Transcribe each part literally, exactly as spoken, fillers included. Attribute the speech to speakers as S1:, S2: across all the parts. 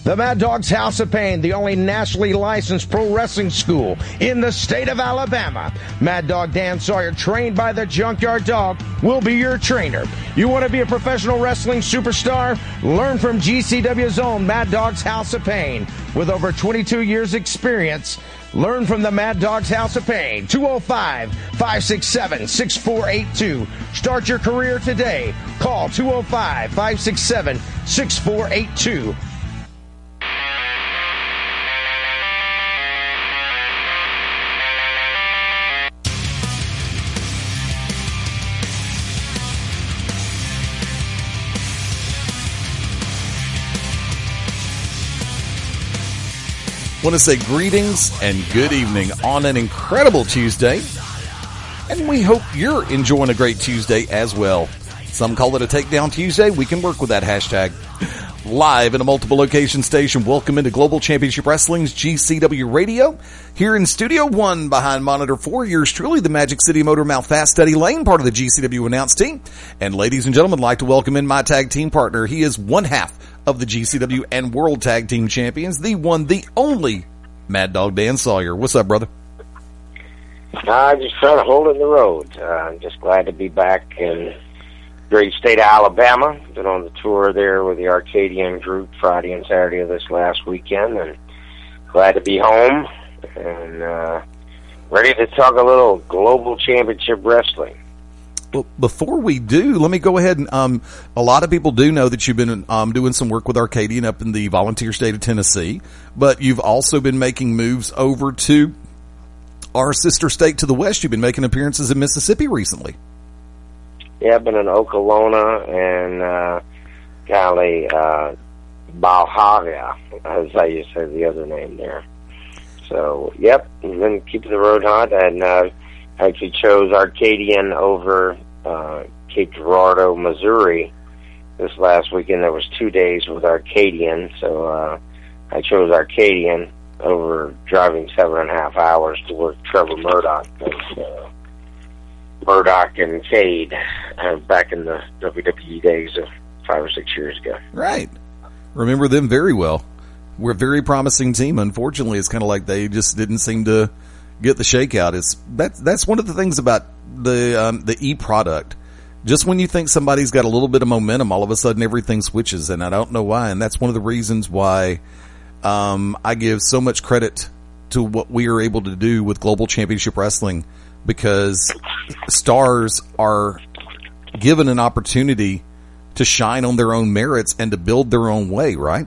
S1: The Mad Dog's House of Pain, the only nationally licensed pro wrestling school in the state of Alabama. Mad Dog Dan Sawyer, trained by the Junkyard Dog, will be your trainer. You want to be a professional wrestling superstar? Learn from G C W's own Mad Dog's House of Pain. With over twenty-two years experience, learn from the Mad Dog's House of Pain. two oh five, five six seven, six four eight two. Start your career today. Call two oh five, five six seven, six four eight two.
S2: Want to say greetings and good evening on an incredible Tuesday. And we hope you're enjoying a great Tuesday as well. Some call it a Takedown Tuesday. We can work with that hashtag. Live in a multiple location station. Welcome into Global Championship Wrestling's G C W Radio. Here in Studio One behind Monitor Four, yours truly, the Magic City Motor Mouth Fast Eddie Lane, part of the G C W announce team. And ladies and gentlemen, I'd like to welcome in my tag team partner. He is one half of the G C W and World Tag Team Champions, the one, the only Mad Dog Dan Sawyer. What's up, brother?
S3: I'm just trying to hold in the road. Uh, I'm just glad to be back in great state of Alabama. Been on the tour there with the Arcadian group Friday and Saturday of this last weekend, and glad to be home and uh, ready to talk a little Global Championship Wrestling.
S2: Well, before we do, let me go ahead and, um, a lot of people do know that you've been, um, doing some work with Arcadian up in the volunteer state of Tennessee, but you've also been making moves over to our sister state to the west. You've been making appearances in Mississippi recently.
S3: Yeah, I've been in Okolona and, uh, golly, uh, Valhalla, as I used to say the other name there. So, yep, been keeping the road hot, and, uh, actually chose Arcadian over uh, Cape Girardeau, Missouri. This last weekend there was two days with Arcadian, so uh, I chose Arcadian over driving seven and a half hours to work Trevor Murdoch. Uh, Murdoch and Cade uh, back in the W W E days of five or six years ago.
S2: Right. Remember them very well. We're a very promising team. Unfortunately, it's kind of like they just didn't seem to get the shakeout. Is that's that's one of the things about the um, the E product. Just when you think somebody's got a little bit of momentum, all of a sudden everything switches, and I don't know why. And that's one of the reasons why um, I give so much credit to what we are able to do with Global Championship Wrestling, because stars are given an opportunity to shine on their own merits and to build their own way, right?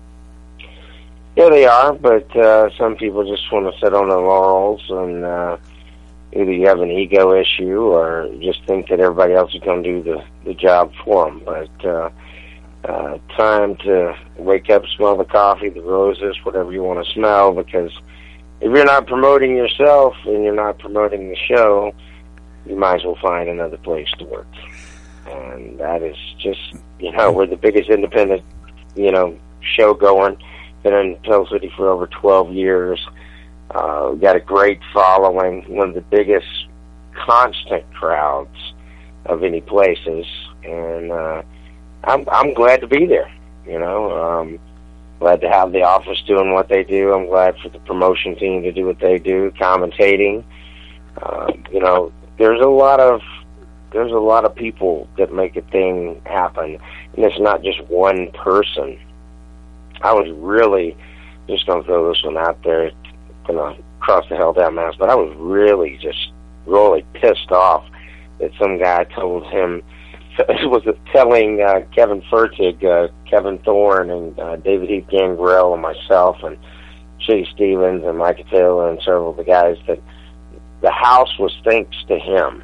S3: Yeah, they are, but uh, some people just want to sit on their laurels, and uh, either you have an ego issue or just think that everybody else is going to do the, the job for them. But uh, uh, time to wake up, smell the coffee, the roses, whatever you want to smell, because if you're not promoting yourself and you're not promoting the show, you might as well find another place to work. And that is just, you know, we're the biggest independent, you know, show going. Been in Pell City for over twelve years. Uh, we got a great following, one of the biggest constant crowds of any places, and uh, I'm I'm glad to be there. You know, um, glad to have the office doing what they do. I'm glad for the promotion team to do what they do, commentating. Uh, you know, there's a lot of there's a lot of people that make a thing happen, and it's not just one person. I was really, just going to throw this one out there, going to cross the hell down mass, but I was really just really pissed off that some guy told him, was telling uh, Kevin Fertig, uh, Kevin Thorne, and uh, David Heath Gangrel, and myself, and Shea Stevens, and Mike Taylor, and several of the guys, that the house was thanks to him.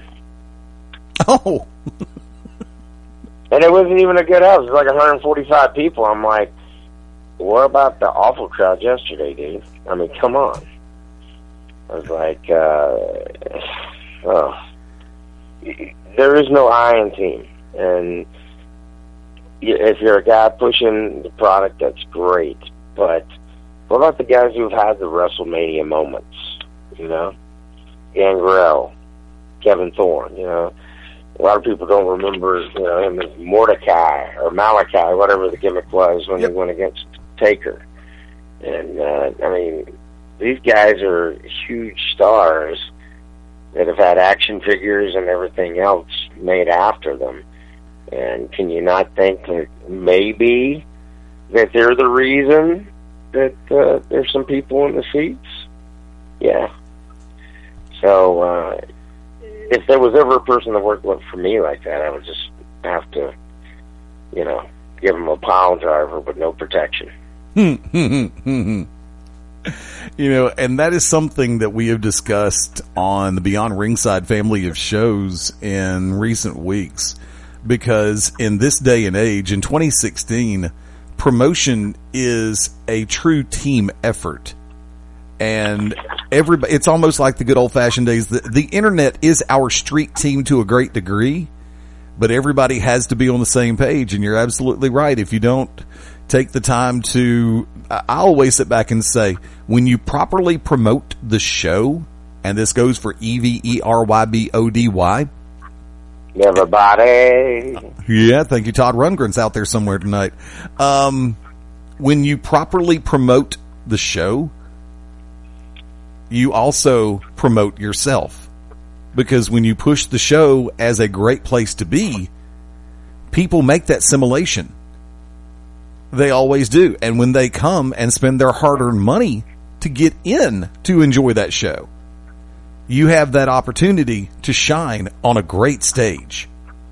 S2: Oh.
S3: And it wasn't even a good house. It was like one hundred forty-five people. I'm like, what about the awful crowd yesterday, dude? I mean, come on. I was like, uh, oh. There is no iron team. And if you're a guy pushing the product, that's great. But what about the guys who've had the WrestleMania moments? You know? Gangrel, Kevin Thorne, you know? A lot of people don't remember, you know, him as Mordecai or Malachi, whatever the gimmick was when yep. he went against Taker. And, uh, I mean, these guys are huge stars that have had action figures and everything else made after them. And can you not think that maybe that they're the reason that uh, there's some people in the seats? Yeah. So, uh, if there was ever a person that worked for me like that, I would just have to, you know, give them a pile driver with no protection.
S2: You know, and that is something that we have discussed on the Beyond Ringside family of shows in recent weeks, because in this day and age, in twenty sixteen, promotion is a true team effort. And everybody, it's almost like the good old-fashioned days. The, the internet is our street team to a great degree, but everybody has to be on the same page, and you're absolutely right. If you don't take the time to, I always sit back and say, when you properly promote the show, and this goes for E V E R Y B O D Y.
S3: Everybody.
S2: Yeah, thank you. Todd Rundgren's out there somewhere tonight. Um, when you properly promote the show, you also promote yourself. Because when you push the show as a great place to be, people make that simulation. They always do. And when they come and spend their hard-earned money to get in to enjoy that show, you have that opportunity to shine on a great stage.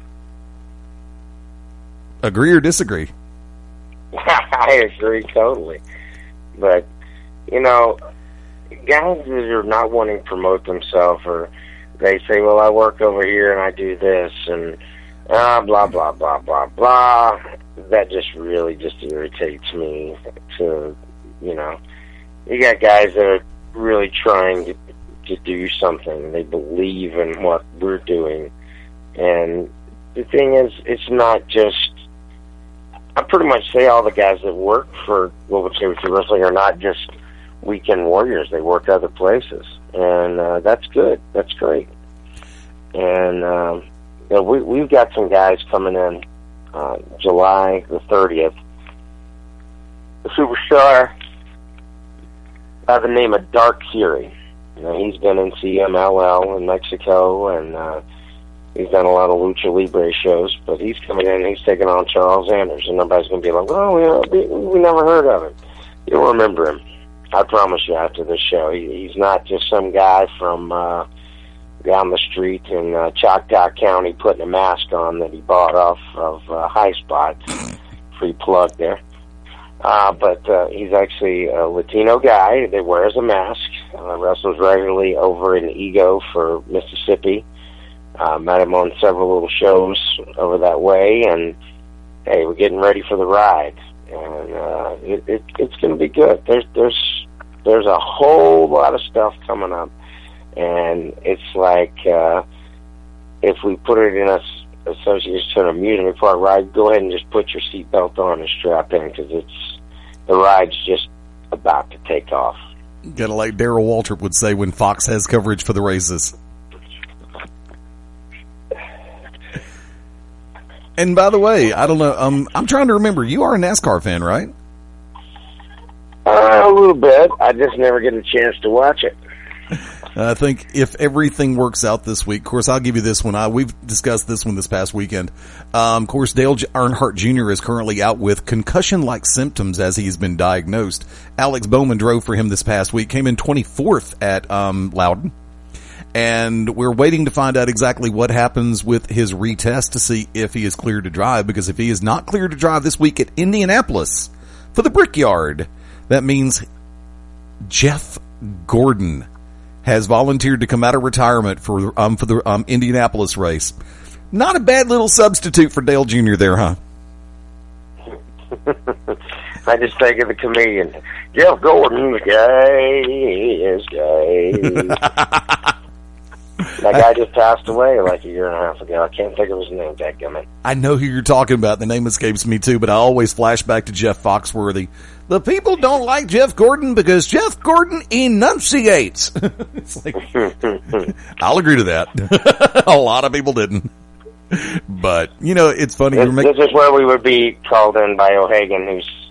S2: Agree or disagree?
S3: I agree totally. But, you know, guys that are not wanting to promote themselves, or they say, well, I work over here and I do this, and uh, blah, blah, blah, blah, blah. That just really just irritates me to, you know, you got guys that are really trying to, to do something. They believe in what we're doing. And the thing is, it's not just, I pretty much say all the guys that work for Global Championship Wrestling are not just weekend warriors. They work other places. And uh, that's good. That's great. And, um, you know, we, we've got some guys coming in uh, July the thirtieth. The superstar by the name of Dark Fury. You know, he's been in C M L L in Mexico, and uh, he's done a lot of Lucha Libre shows, but he's coming in and he's taking on Charles Anders, and everybody's going to be like, well, you know, we, we never heard of him. You'll remember him. I promise you after this show. He, he's not just some guy from uh, down the street in uh, Choctaw County putting a mask on that he bought off of uh, High Spot. Free plug there. Uh, but uh, he's actually a Latino guy that wears a mask, uh, wrestles regularly over in Ego for Mississippi. Uh, met him on several little shows over that way, and hey, we're getting ready for the ride. And uh, it, it, it's going to be good. There's there's there's a whole lot of stuff coming up, and it's like uh, if we put it in a association to an amusement park ride, go ahead and just put your seatbelt on and strap in, because it's the ride's just about to take off.
S2: Kind of like Darrell Waltrip would say when Fox has coverage for the races. And by the way, I don't know, um, I'm trying to remember, you are a NASCAR fan, right?
S3: Uh, a little bit. I just never get a chance to watch it.
S2: I think if everything works out this week, of course, I'll give you this one. I, we've discussed this one this past weekend. Um, of course, Dale Earnhardt Junior is currently out with concussion-like symptoms as he's been diagnosed. Alex Bowman drove for him this past week, came in twenty-fourth at um, Loudon. And we're waiting to find out exactly what happens with his retest to see if he is cleared to drive, because if he is not cleared to drive this week at Indianapolis for the Brickyard, that means Jeff Gordon has volunteered to come out of retirement for um for the um Indianapolis race. Not a bad little substitute for Dale Junior there, huh?
S3: I just think of the comedian Jeff Gordon, the guy is gay. That guy just passed away like a year and a half ago. I can't think of his name, dadgummit.
S2: I know who you're talking about. The name escapes me too, but I always flash back to Jeff Foxworthy. The people don't like Jeff Gordon because Jeff Gordon enunciates. It's like, I'll agree to that. A lot of people didn't. But, you know, it's funny.
S3: This, this is where we would be called in by O'Hagan, who's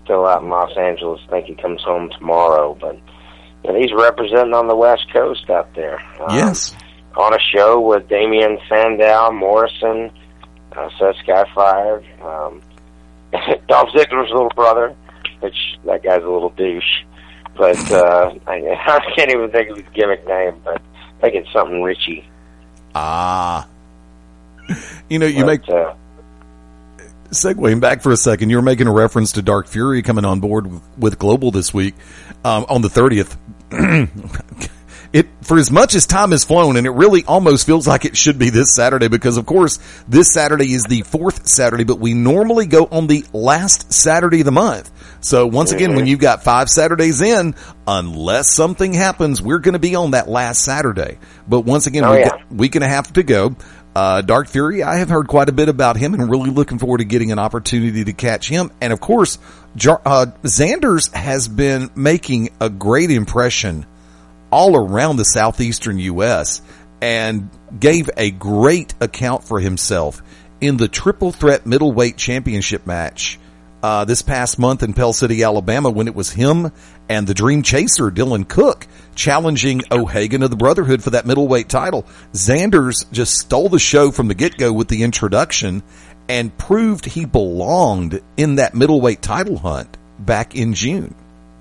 S3: still out in Los Angeles. I think he comes home tomorrow, but you know, he's representing on the West Coast out there. Um,
S2: yes.
S3: On a show with Damian Sandow, Morrison, uh, Seth Skyfire, um, Dolph Ziggler's little brother, which that guy's a little douche. But uh, I, I can't even think of his gimmick name, but I think it's something Richie.
S2: Ah. You know, you
S3: but,
S2: make...
S3: Uh,
S2: Segueing back for a second, you were making a reference to Dark Fury coming on board with, with Global this week um, on the thirtieth. It, for as much as time has flown, and it really almost feels like it should be this Saturday, because of course this Saturday is the fourth Saturday, but we normally go on the last Saturday of the month. So once again, when you've got five Saturdays in, unless something happens, we're going to be on that last Saturday. But once again,
S3: oh,
S2: we've
S3: yeah.
S2: got a week and a half to go. Uh, Dark Fury, I have heard quite a bit about him and really looking forward to getting an opportunity to catch him. And of course, Jar- uh, Xanders has been making a great impression all around the southeastern U S and gave a great account for himself in the Triple Threat Middleweight Championship match uh, this past month in Pell City, Alabama, when it was him and the Dream Chaser, Dylan Cook, challenging O'Hagan of the Brotherhood for that middleweight title. Xanders just stole the show from the get-go with the introduction and proved he belonged in that middleweight title hunt back in June.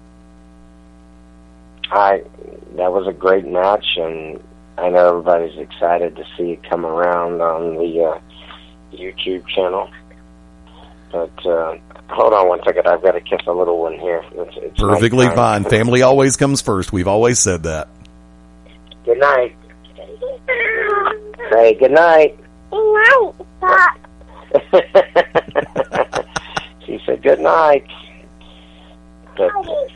S3: I that was a great match, and I know everybody's excited to see it come around on the uh, YouTube channel. But uh, hold on one second, I've got to kiss a little one here. It's, it's
S2: Perfectly
S3: nighttime.
S2: fine. Family always comes first. We've always said that.
S3: Good night. Say good night.
S4: Good night.
S3: She said good night. But,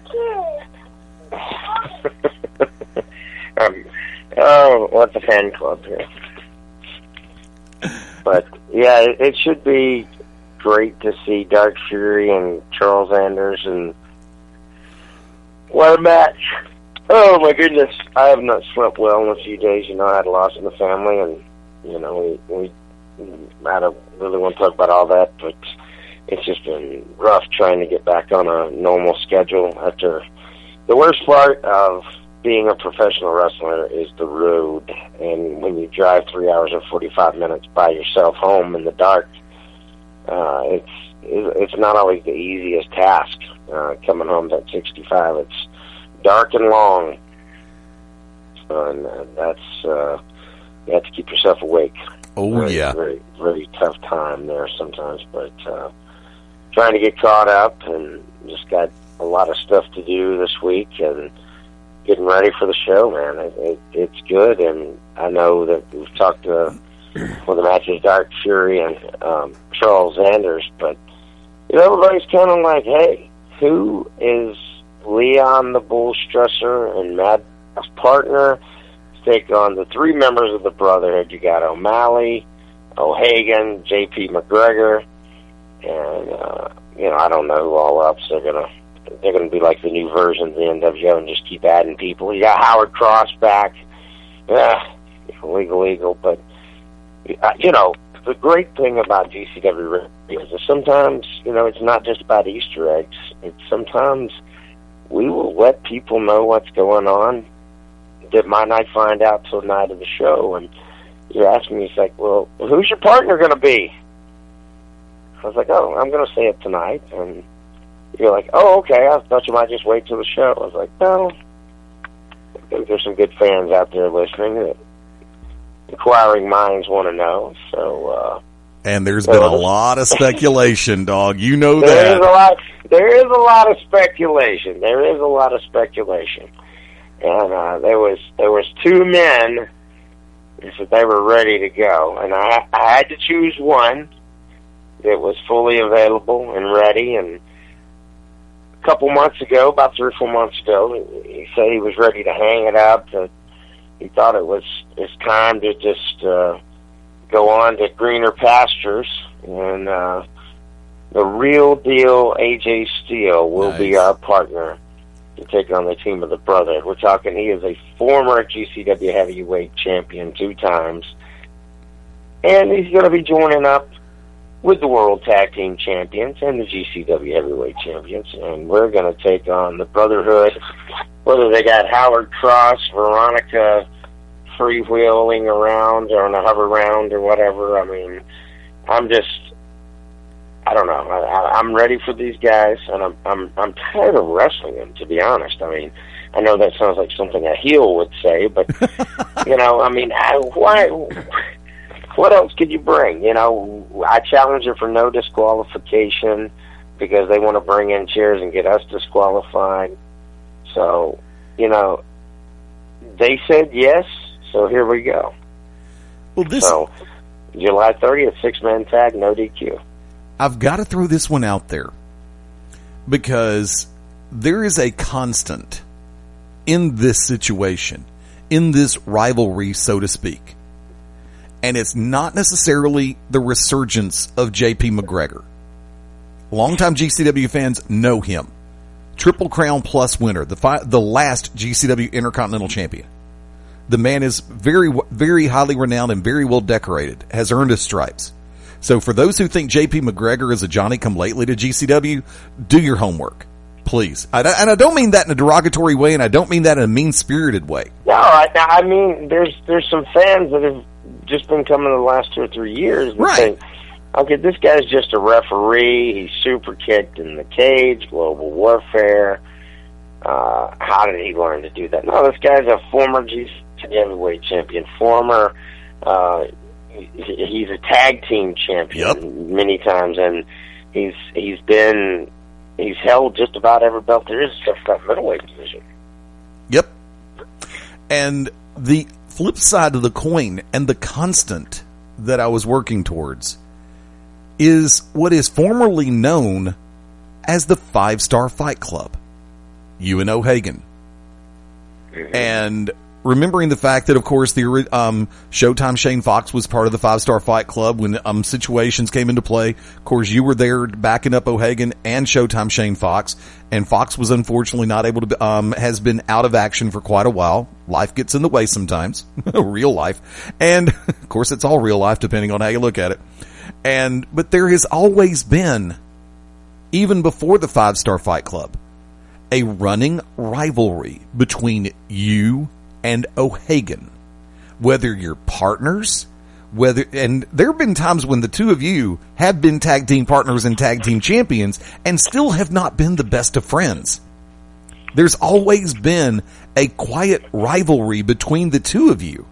S3: um, oh, what's a fan club here? But yeah, it, it should be great to see Dark Fury and Charles Xanders, and what a match! Oh my goodness, I have not slept well in a few days. You know, I had a loss in the family, and you know, we, we I don't really want to talk about all that, but it's just been rough trying to get back on a normal schedule after. The worst part of being a professional wrestler is the road, and when you drive three hours and forty-five minutes by yourself home in the dark, uh, it's it's not always the easiest task. Uh, coming home at sixty-five, it's dark and long, so, and uh, that's uh, you have to keep yourself awake.
S2: Oh
S3: very,
S2: yeah,
S3: very very tough time there sometimes, but uh, trying to get caught up, and just got a lot of stuff to do this week, and getting ready for the show, man. It, it, it's good, and I know that we've talked to well, the matches Dark Fury and um, Charles Xanders, but you know, everybody's kind of like, hey, who is Leon the Bull Strusser and Mad Dog's partner to take on the three members of the Brotherhood? You got O'Malley, O'Hagan, J P McGregor, and uh, you know, I don't know who all else they're gonna. They're going to be like the new version of the N W O and just keep adding people. You got Howard Cross back. Yeah, legal, legal. But, uh, you know, the great thing about G C W is that sometimes, you know, it's not just about Easter eggs. It's sometimes we will let people know what's going on that might not find out till the night of the show. And you're asking me, it's like, well, who's your partner going to be? I was like, oh, I'm going to say it tonight. And you're like, oh, okay, I thought you might just wait till the show. I was like, no. I think there's some good fans out there listening that inquiring minds want to know. So, uh,
S2: and there's
S3: so
S2: been a lot of speculation, dog. You know
S3: there
S2: that.
S3: Is a lot, there is a lot of speculation. There is a lot of speculation. And uh, there was there was two men that said they were ready to go. And I, I had to choose one that was fully available and ready. And a couple months ago, about three or four months ago, he said he was ready to hang it up. That he thought it was it's time to just uh, go on to greener pastures. And uh, the real deal A J Steele will
S2: Nice.
S3: be our partner to take on the Team of the Brotherhood. We're talking, he is a former G C W heavyweight champion two times. And he's going to be joining up with the World Tag Team Champions and the G C W Heavyweight Champions, and we're going to take on the Brotherhood, whether they got Howard Cross, Veronica freewheeling around or on a hover round or whatever. I mean, I'm just, I don't know. I, I'm ready for these guys, and I'm I'm I'm tired of wrestling them, to be honest. I mean, I know that sounds like something a heel would say, but you know, I mean, I, why? What else could you bring? You know, I challenge her for no disqualification because they want to bring in chairs and get us disqualified. So, you know, they said yes, so here we go.
S2: Well, this
S3: so, July thirtieth, six-man tag, no D Q.
S2: I've got to throw this one out there because there is a constant in this situation, in this rivalry, so to speak. And it's not necessarily the resurgence of J P McGregor. Longtime G C W fans know him. Triple Crown Plus winner, the fi- the last G C W Intercontinental Champion. The man is very, very highly renowned and very well decorated, has earned his stripes. So for those who think J P McGregor is a Johnny-come-lately to G C W, do your homework, please. I, and I don't mean that in a derogatory way, and I don't mean that in a mean-spirited way.
S3: No, I, I mean, there's there's some fans that have just been coming the last two or three years and
S2: right.
S3: think, okay, this guy's just a referee. He's super kicked in the cage, global warfare. Uh, how did he learn to do that? No, this guy's a former G C W heavyweight champion, former. Uh, he, he's a tag team champion
S2: yep.
S3: many times, and he's he's been he's held just about every belt there is except for that middleweight division.
S2: Yep. And the flip side of the coin and the constant that I was working towards is what is formerly known as the Five Star Fight Club, Ewan O'Hagan. Mm-hmm. And remembering the fact that, of course, the um, Showtime Shane Fox was part of the Five Star Fight Club when um, situations came into play. Of course, you were there backing up O'Hagan and Showtime Shane Fox, and Fox was unfortunately not able to, um, has been out of action for quite a while. Life gets in the way sometimes, real life. And, of course, it's all real life depending on how you look at it. And, but there has always been, even before the Five Star Fight Club, a running rivalry between you and O'Hagan, whether you're partners, whether, and there have been times when the two of you have been tag team partners and tag team champions and still have not been the best of friends. There's always been a quiet rivalry between the two of you.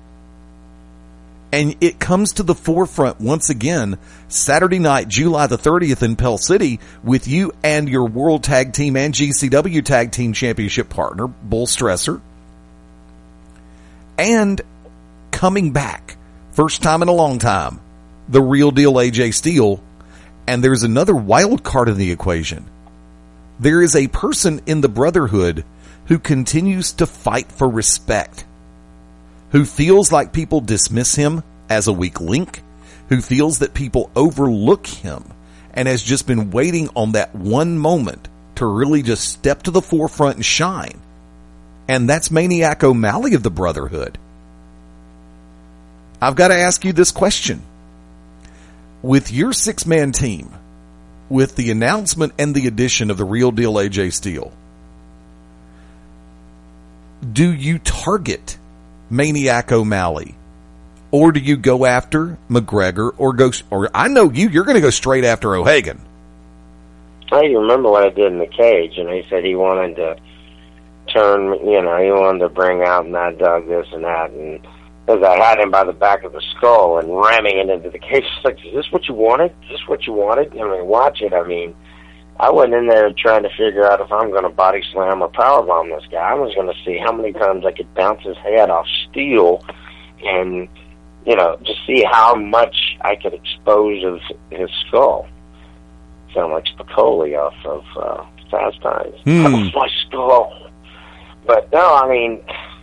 S2: And it comes to the forefront once again, Saturday night, July the thirtieth in Pell City, with you and your World Tag Team and G C W Tag Team Championship partner, Bull Stresser. And coming back, first time in a long time, the Real Deal A J Steele. And there's another wild card in the equation. There is a person in the Brotherhood who continues to fight for respect, who feels like people dismiss him as a weak link, who feels that people overlook him, and has just been waiting on that one moment to really just step to the forefront and shine. And that's Maniac O'Malley of the Brotherhood. I've got to ask you this question. With your six-man team, with the announcement and the addition of the Real Deal A J Steele, do you target Maniac O'Malley, or do you go after McGregor, or go, or I know you, you're going to go straight after O'Hagan?
S3: I remember what I did in the cage, and he said he wanted to turn, you know, he wanted to bring out Mad Dog this and that, and as I had him by the back of the skull and ramming it into the cage, it's like, is this what you wanted? Is this what you wanted? I mean, watch it. I mean, I went in there trying to figure out if I'm going to body slam or powerbomb this guy. I was going to see how many times I could bounce his head off steel and, you know, just see how much I could expose of his skull. Sound like Spicoli off of uh, Fast Times.
S2: Hmm.
S3: My skull. But no, I mean,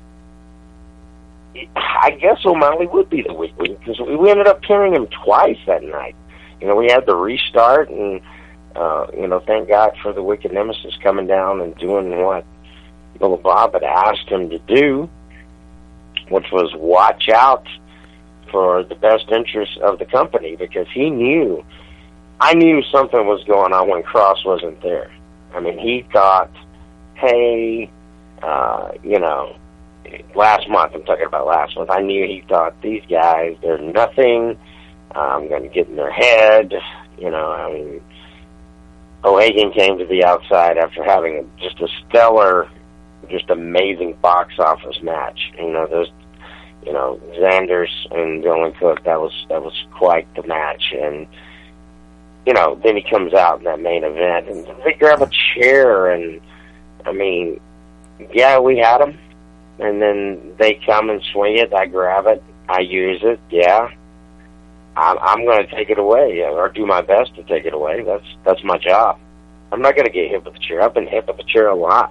S3: I guess O'Malley would be the weak link because we ended up pinning him twice that night. You know, we had the restart, and uh, you know, thank God for the Wicked Nemesis coming down and doing what Little Bob had asked him to do, which was watch out for the best interests of the company, because he knew I knew something was going on when Cross wasn't there. I mean, he thought, hey, uh, you know, last month, I'm talking about last month, I knew he thought, these guys, they're nothing. I'm going to get in their head. You know, I mean, O'Hagan came to the outside after having just a stellar, just amazing box office match. You know, those, you know, Xanders and Dylan Cook, that was, that was quite the match. And, you know, then he comes out in that main event, and they grab a chair, and, I mean, yeah, we had them. And then they come and swing it, I grab it, I use it, yeah. I'm, I'm going to take it away, or do my best to take it away. That's that's my job. I'm not going to get hit with the chair. I've been hit with the chair a lot.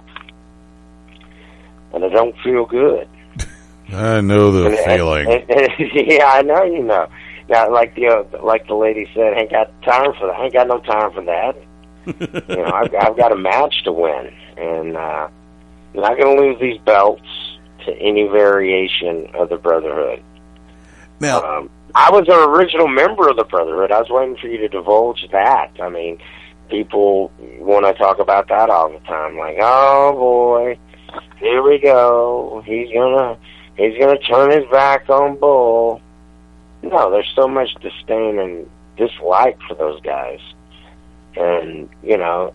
S3: And I don't feel good.
S2: I know the
S3: and,
S2: feeling.
S3: And, and, yeah, I know you know. Now, like the uh, like the lady said, I ain't got time for that. I ain't got no time for that. you know, I've, I've got a match to win, and uh, I'm not going to lose these belts to any variation of the Brotherhood.
S2: Now,
S3: um, I was an original member of the Brotherhood. I was waiting for you to divulge that. I mean, people want to talk about that all the time. Like, oh boy, here we go. He's gonna he's gonna turn his back on Bull. No, there's so much disdain and dislike for those guys. And, you know,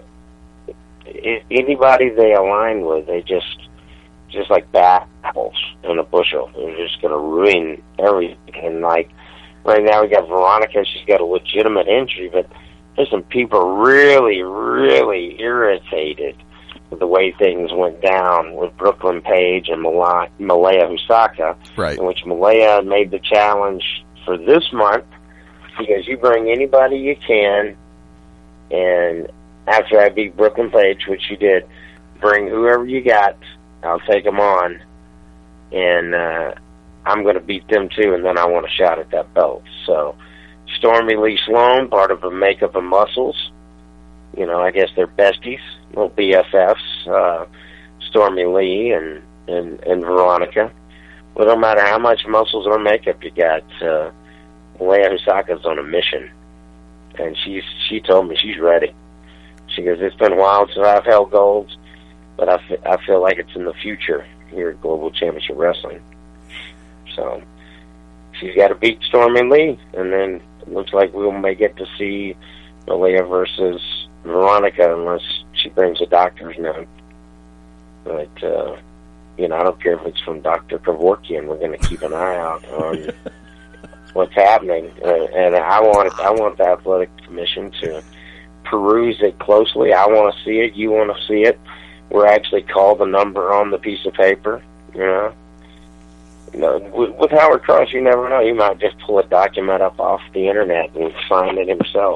S3: anybody they align with, they just, just like bad apples in a bushel. They're just going to ruin everything. And, like, right now we got Veronica. She's got a legitimate injury, but there's some people really, really irritated with the way things went down with Brooklyn Page and Malaya, Malaya Husaka,
S2: right.
S3: in which Malaya made the challenge for this month, because you bring anybody you can, and after I beat Brooklyn Page, which you did, bring whoever you got, I'll take them on, and uh, I'm going to beat them too, and then I want a shot at that belt. So Stormy Lee Sloan, part of the Makeup and Muscles, you know, I guess they're besties, little B F Fs, uh, Stormy Lee and, and, and Veronica. Well, no matter how much muscles or makeup you got, uh, Malaya Husaka's on a mission. And she's, she told me she's ready. She goes, it's been a while since I've held golds, but I, f- I feel like it's in the future here at Global Championship Wrestling. So she's got to beat Stormy Lee, and then it looks like we may get to see Malaya versus Veronica unless she brings a doctor's note. But, uh, you know, I don't care if it's from Doctor Kevorkian. We're going to keep an eye out on what's happening, uh, and I want I want the Athletic Commission to peruse it closely. I want to see it. You want to see it. We're actually called the number on the piece of paper. You know, you know, with, with Howard Cross, you never know. He might just pull a document up off the internet and find it himself.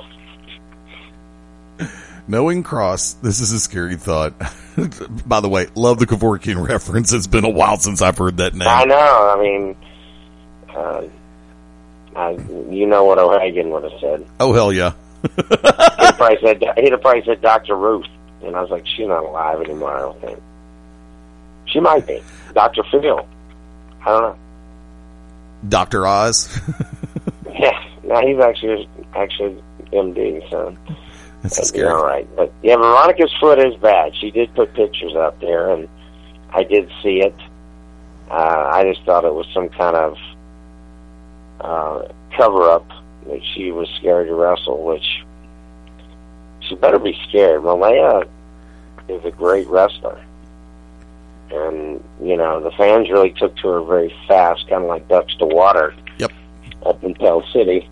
S2: Knowing Cross, this is a scary thought. By the way, love the Kevorkian reference. It's been a while since I've heard that name.
S3: I know. I mean, uh, I, you know what O'Hagan would have said.
S2: Oh, hell yeah.
S3: he'd, have probably said, he'd have probably said Doctor Ruth. And I was like, she's not alive anymore, I don't think. She might be. Doctor Phil. I don't know.
S2: Doctor Oz?
S3: Yeah. No, he's actually, actually M D, so...
S2: That's scary.
S3: All right, but yeah, Veronica's foot is bad. She did put pictures out there, and I did see it. Uh, I just thought it was some kind of uh, cover-up that she was scared to wrestle, which she better be scared. Malaya is a great wrestler, and you know the fans really took to her very fast, kind of like ducks to water.
S2: Yep.
S3: Up in Pell City,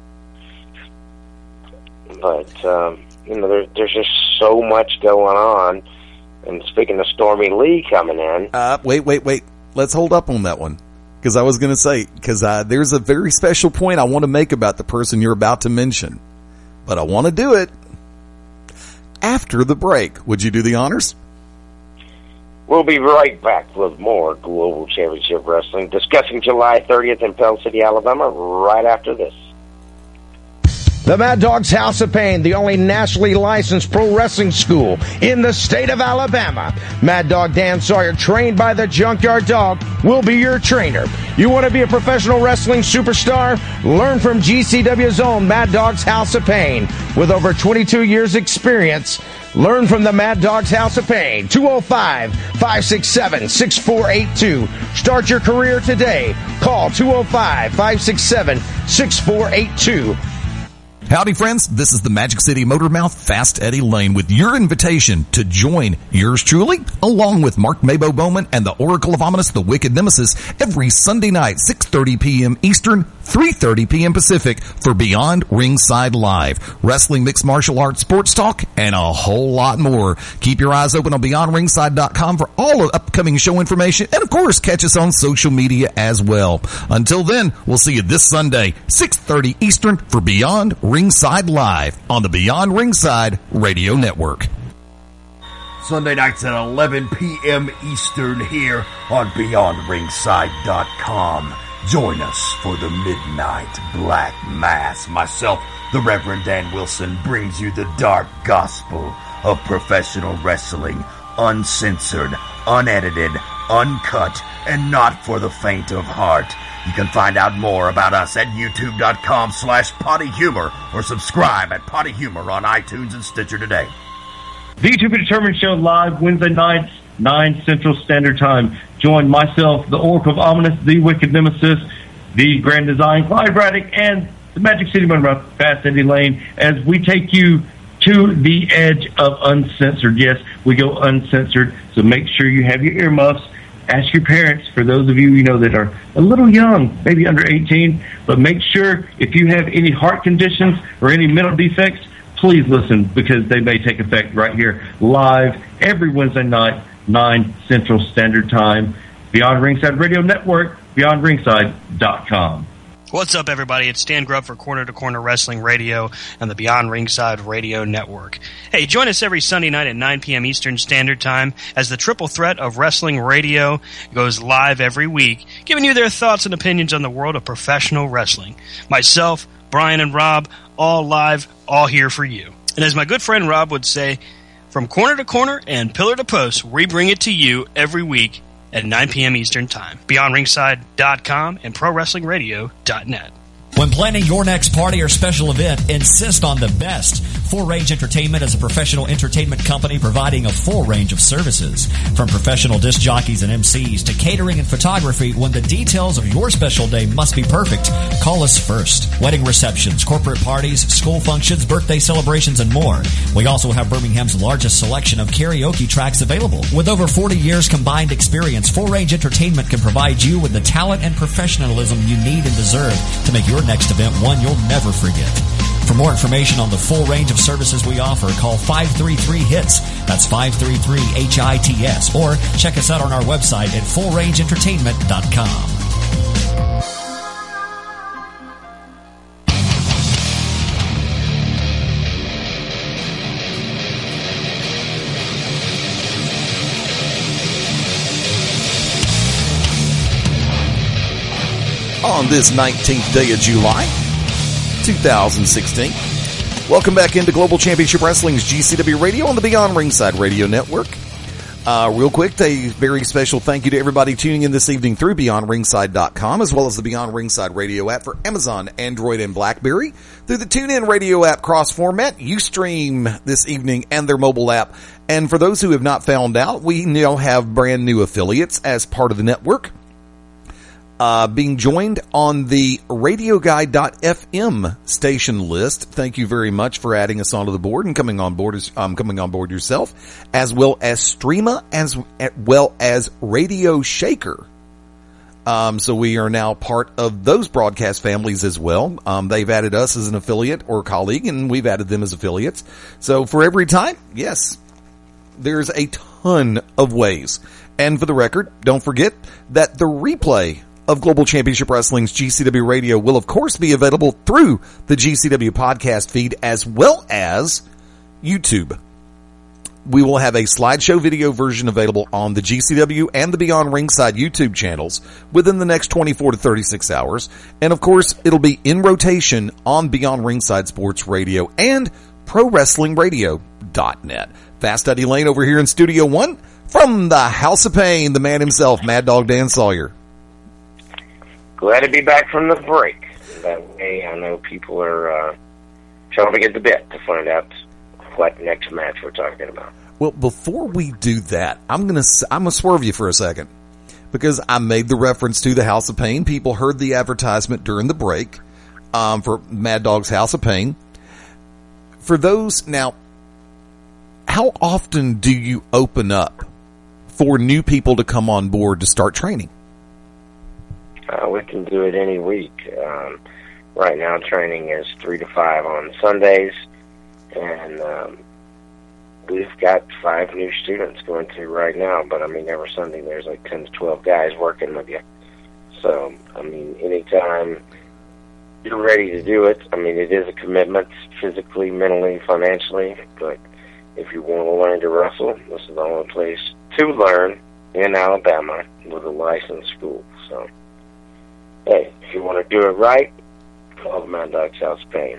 S3: but. Um, You know, there, there's just so much going on. And speaking of Stormy Lee coming in...
S2: Uh, wait, wait, wait. Let's hold up on that one. Because I was going to say, because uh, there's a very special point I want to make about the person you're about to mention. But I want to do it after the break. Would you do the honors?
S3: We'll be right back with more Global Championship Wrestling, discussing July thirtieth in Pell City, Alabama, right after this.
S1: The Mad Dog's House of Pain, the only nationally licensed pro wrestling school in the state of Alabama. Mad Dog Dan Sawyer, trained by the Junkyard Dog, will be your trainer. You want to be a professional wrestling superstar? Learn from G C W's own Mad Dog's House of Pain. With over twenty-two years experience, learn from the Mad Dog's House of Pain. two oh five, five six seven, six four eight two. Start your career today. Call two oh five, five six seven, six four eight two.
S4: Howdy, friends. This is the Magic City Motor Mouth, Fast Eddie Lane, with your invitation to join yours truly, along with Mark Mabo Bowman and the Oracle of Ominous, the Wicked Nemesis, every Sunday night, six thirty p.m. Eastern, three thirty p.m. Pacific, for Beyond Ringside Live. Wrestling, mixed martial arts, sports talk, and a whole lot more. Keep your eyes open on beyond ringside dot com for all of upcoming show information, and of course, catch us on social media as well. Until then, we'll see you this Sunday, six thirty Eastern, for Beyond Ringside Live on the Beyond Ringside Radio Network.
S5: Sunday nights at eleven p.m. Eastern here on beyond ringside dot com. Join us for the Midnight Black Mass. Myself, the Reverend Dan Wilson, brings you the dark gospel of professional wrestling, uncensored, unedited, uncut, and not for the faint of heart. You can find out more about us at youtube.com slash pottyhumor or subscribe at Potty Humor on iTunes and Stitcher today.
S6: The To Be Determined Show live Wednesday nights, nine Central Standard Time. Join myself, the Oracle of Ominous, the Wicked Nemesis, the Grand Design, Clyde Braddock, and the Magic City Motor Fast Eddie Lane as we take you to the edge of uncensored. Yes, we go uncensored, so make sure you have your earmuffs. Ask your parents, for those of you you know that are a little young, maybe under eighteen, but make sure if you have any heart conditions or any mental defects, please listen, because they may take effect right here live every Wednesday night, nine Central Standard Time. Beyond Ringside Radio Network, beyond ringside dot com.
S7: What's up, everybody? It's Stan Grubb for Corner to Corner Wrestling Radio and the Beyond Ringside Radio Network. Hey, join us every Sunday night at nine p.m. Eastern Standard Time as the triple threat of wrestling radio goes live every week, giving you their thoughts and opinions on the world of professional wrestling. Myself, Brian, and Rob, all live, all here for you. And as my good friend Rob would say, from corner to corner and pillar to post, we bring it to you every week at nine p.m. Eastern Time. beyond ringside dot com and pro wrestling radio dot net.
S8: When planning your next party or special event, insist on the best. Full Range Entertainment is a professional entertainment company providing a full range of services. From professional disc jockeys and M Cs to catering and photography, when the details of your special day must be perfect, call us first. Wedding receptions, corporate parties, school functions, birthday celebrations, and more. We also have Birmingham's largest selection of karaoke tracks available. With over forty years combined experience, Full Range Entertainment can provide you with the talent and professionalism you need and deserve to make your next event one you'll never forget. For more information on the full range of services we offer, call five three three HITS. That's five three three H I T S. Or check us out on our website at full range entertainment dot com.
S2: On this nineteenth day of July, two thousand sixteen. Welcome back into Global Championship Wrestling's G C W Radio on the Beyond Ringside Radio Network. Uh, real quick, a very special thank you to everybody tuning in this evening through beyond ringside dot com, as well as the Beyond Ringside Radio app for Amazon, Android, and BlackBerry. Through the TuneIn Radio app cross-format, Ustream this evening, and their mobile app. And for those who have not found out, we now have brand new affiliates as part of the network. Uh, being joined on the radio guide dot f m station list. Thank you very much for adding us onto the board and coming on board, as, um, coming on board yourself, as well as Streama, as well as Radio Shaker. Um, so we are now part of those broadcast families as well. Um, they've added us as an affiliate or colleague, and we've added them as affiliates. So for every time, yes, there's a ton of ways. And for the record, don't forget that the replay of Global Championship Wrestling's G C W Radio will, of course, be available through the G C W podcast feed as well as YouTube. we will have a slideshow video version available on the G C W and the Beyond Ringside YouTube channels within the next twenty-four to thirty-six hours. And of course, it'll be in rotation on Beyond Ringside Sports Radio and Pro Wrestling Radio dot net. Fast Eddie Lane over here in Studio One from the House of Pain, the man himself, Mad Dog Dan Sawyer.
S3: Glad to be back from the break. That way I know people are uh, trying to get the bit to find out what next match we're talking about.
S2: Well, before we do that, I'm gonna I'm gonna swerve you for a second because I made the reference to the House of Pain. People heard the advertisement during the break um, for Mad Dog's House of Pain. For those now, how often do you open up for new people to come on board to start training?
S3: Uh, we can do it any week. Um, right now, training is three to five on Sundays, and um, we've got five new students going through right now. But I mean, every Sunday there's like ten to twelve guys working with you. So I mean, anytime you're ready to do it, I mean, it is a commitment, physically, mentally, financially. But if you want to learn to wrestle, this is the only place to learn in Alabama with a licensed school. So. Hey, if you want to do it right, call the Mad Dog's House of Pain.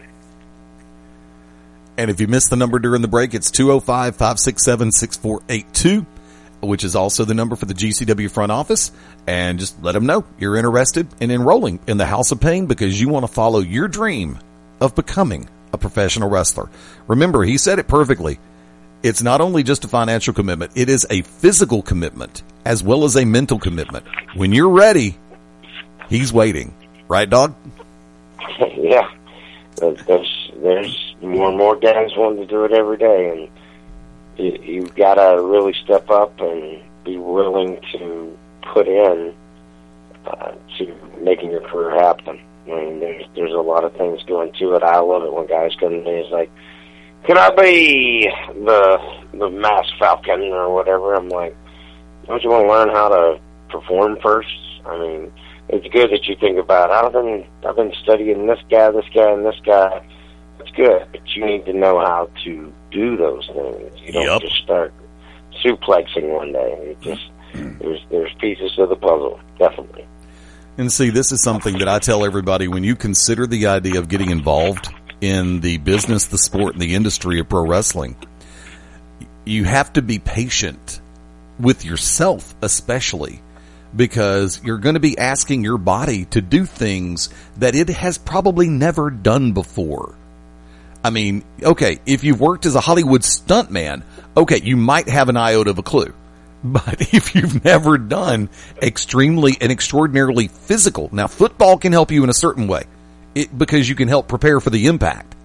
S2: And if you missed the number during the break, it's two oh five, five six seven, six four eight two, which is also the number for the G C W front office. And just let them know you're interested in enrolling in the House of Pain because you want to follow your dream of becoming a professional wrestler. Remember, he said it perfectly. It's not only just a financial commitment, it is a physical commitment as well as a mental commitment. When you're ready, he's waiting. Right, dog?
S3: Yeah. There's, there's more and more guys wanting to do it every day, and you, you've got to really step up and be willing to put in uh, to making your career happen. I mean, there's, there's a lot of things going to it. I love it when guys come to me. It's like, can I be the the Mass Falcon or whatever? I'm like, don't you want to learn how to perform first? I mean, it's good that you think about, I've been, I've been studying this guy, this guy, and this guy. It's good, but you need to know how to do those things. You don't
S2: Yep.
S3: just start suplexing one day. It just there's there's pieces of the puzzle, definitely.
S2: And see, this is something that I tell everybody when you consider the idea of getting involved in the business, the sport, and the industry of pro wrestling. You have to be patient with yourself, especially, because you're going to be asking your body to do things that it has probably never done before. I mean, okay, if you've worked as a Hollywood stuntman, okay, you might have an iota of a clue. But if you've never done extremely and extraordinarily physical, now football can help you in a certain way it, because you can help prepare for the impact.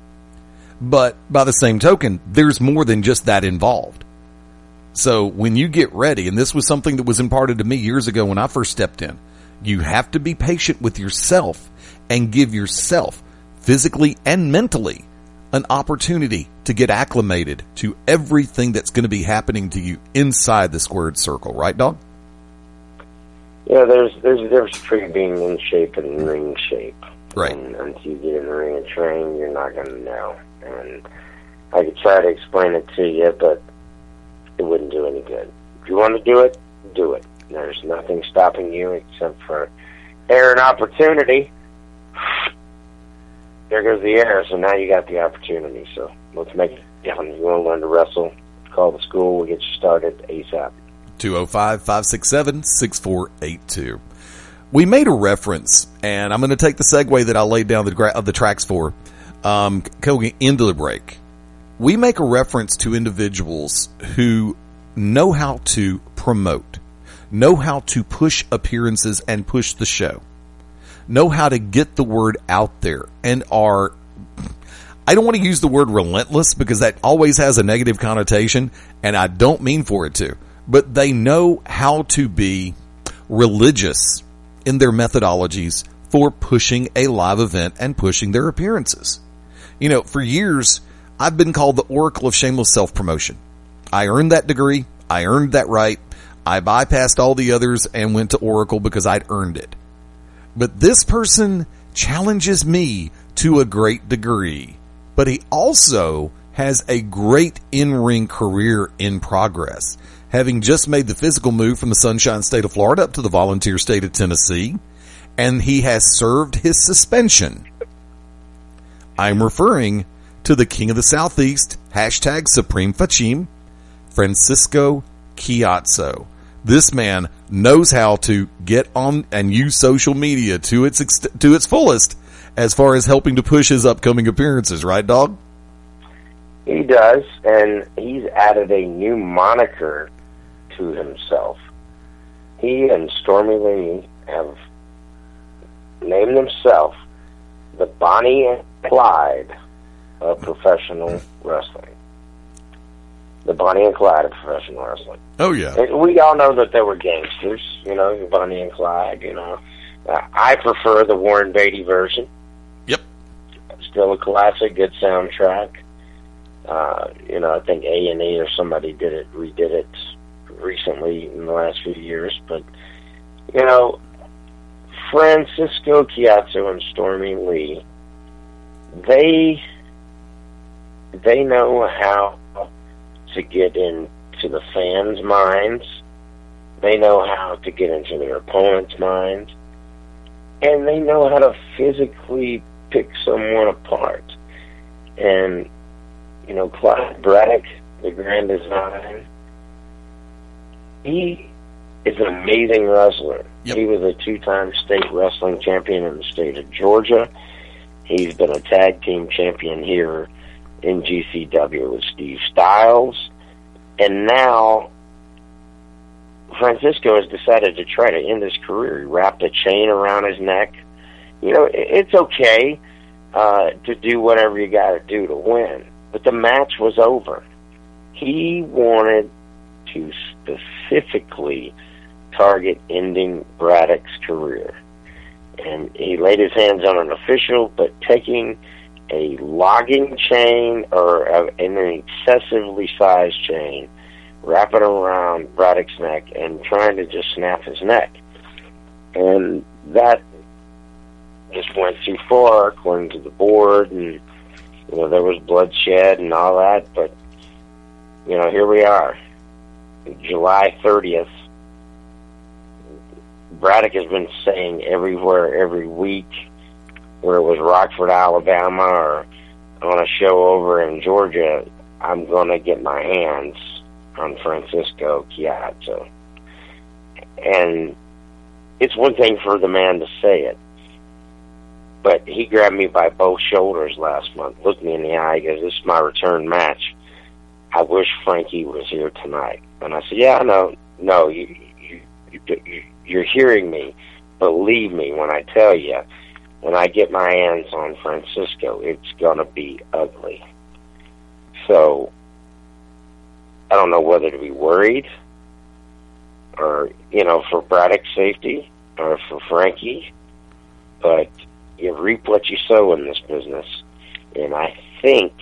S2: But by the same token, there's more than just that involved. So when you get ready, and this was something that was imparted to me years ago when I first stepped in, you have to be patient with yourself and give yourself physically and mentally an opportunity to get acclimated to everything that's going to be happening to you inside the squared circle. Right, dog?
S3: Yeah, there's there's a difference between being in shape and ring shape.
S2: Right.
S3: And until you get in the ring and train, you're not going to know. And I could try to explain it to you, but it wouldn't do any good. If you want to do it, do it. There's nothing stopping you except for air and opportunity. There goes the air, so now you got the opportunity. So let's make it happen. If you want to learn to wrestle, call the school. We'll get you started ASAP.
S2: two oh five, five six seven, six four eight two. We made a reference, and I'm going to take the segue that I laid down the, gra- of the tracks for um, going into the break. We make a reference to individuals who know how to promote, know how to push appearances and push the show, know how to get the word out there, and are, I don't want to use the word relentless because that always has a negative connotation, and I don't mean for it to, but they know how to be religious in their methodologies for pushing a live event and pushing their appearances. You know, for years, I've been called the Oracle of Shameless Self-Promotion. I earned that degree. I earned that right. I bypassed all the others and went to Oracle because I'd earned it. But this person challenges me to a great degree. But he also has a great in-ring career in progress, having just made the physical move from the Sunshine State of Florida up to the Volunteer State of Tennessee, and he has served his suspension. I'm referring to the King of the Southeast, hashtag Supreme Fachim, Francisco Chiazzo. This man knows how to get on and use social media to its ex- to its fullest as far as helping to push his upcoming appearances, right, dog?
S3: He does, and he's added a new moniker to himself. He and Stormy Lee have named themselves the Bonnie and Clyde of professional wrestling. The Bonnie and Clyde of professional wrestling.
S2: Oh, yeah.
S3: And we all know that they were gangsters, you know, Bonnie and Clyde, you know. Uh, I prefer the Warren Beatty version.
S2: Yep.
S3: Still a classic, good soundtrack. Uh, you know, I think A and E or somebody did it, redid it recently in the last few years. But, you know, Francisco Chiazzo and Stormy Lee, they they know how to get into the fans' minds. They know how to get into their opponents' minds. And they know how to physically pick someone apart. And, you know, Clyde Braddock, the Grand Design, he is an amazing wrestler.
S2: Yep.
S3: He was a two-time state wrestling champion in the state of Georgia. He's been a tag team champion here in G C W with Steve Styles. And now Francisco has decided to try to end his career. He wrapped a chain around his neck. You know, it's okay uh, to do whatever you got to do to win. But the match was over. He wanted to specifically target ending Braddock's career. And he laid his hands on an official, but taking a logging chain or a, an excessively sized chain, wrap it around Braddock's neck and trying to just snap his neck. And that just went too far according to the board, and you know, there was bloodshed and all that, but you know, here we are. July thirtieth. Braddock has been saying everywhere, every week, where it was Rockford, Alabama, or on a show over in Georgia, I'm going to get my hands on Francisco Chiazzo. And it's one thing for the man to say it, but he grabbed me by both shoulders last month, looked me in the eye, he goes, "This is my return match. I wish Frankie was here tonight." And I said, "Yeah, I know. No, you, you, you, you're hearing me. Believe me when I tell you, when I get my hands on Francisco, it's going to be ugly." So, I don't know whether to be worried or, you know, for Braddock's safety or for Frankie, but you reap what you sow in this business. And I think,